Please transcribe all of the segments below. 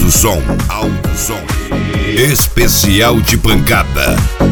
Alto Som. Especial de pancada.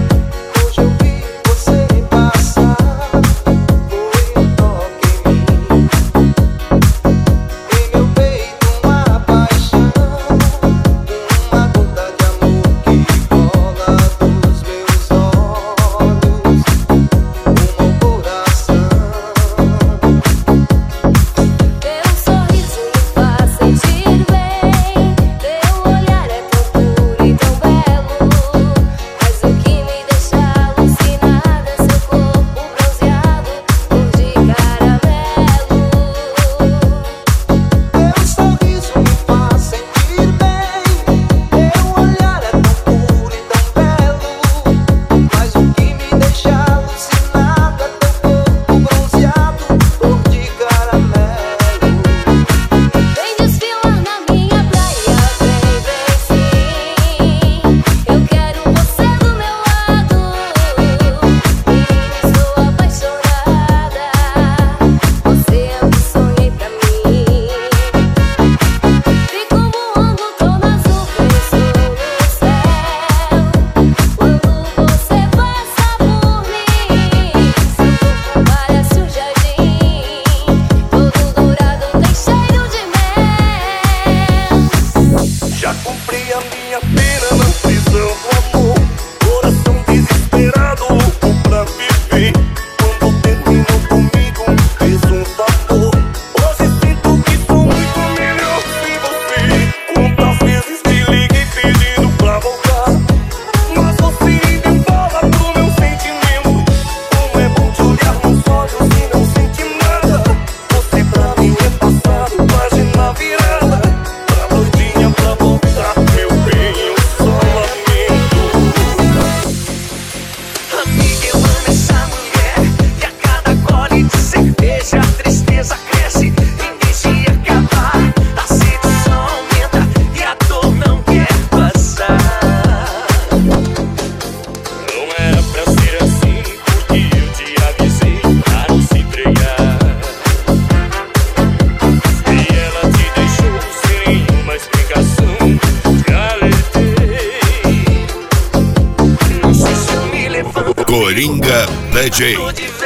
Coringa DJ.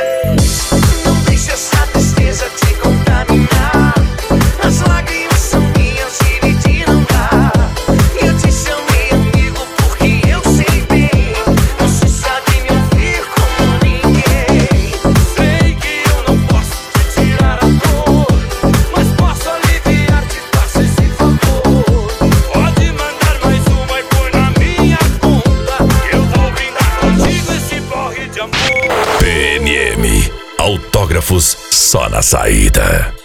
Não deixe essa tristeza te contaminar. As lágrimas são minhas, dividir não dá. Eu te chamei amigo porque eu sei bem. Você sabe me ouvir como ninguém. Sei que eu não posso te tirar a dor, mas posso aliviar-te, faça esse favor. Pode mandar mais uma e põe na minha conta. Eu vou brindar contigo esse porre de amor. PMM, autógrafos só na saída.